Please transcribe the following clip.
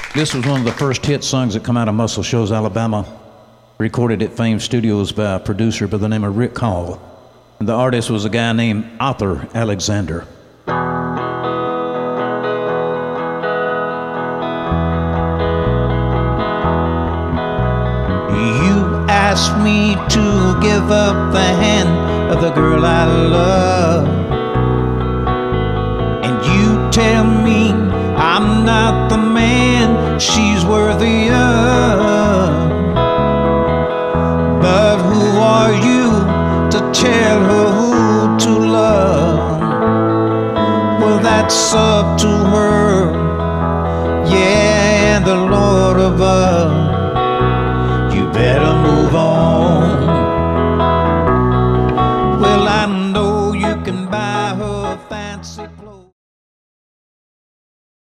This was one of the first hit songs that come out of Muscle Shoals, Alabama, recorded at Fame Studios by a producer by the name of Rick Hall. And the artist was a guy named Arthur Alexander. You asked me to give up the hand of the girl I love, and you tell me I'm not the man she's worthy of. But who are you to tell her who to love? Well, that's so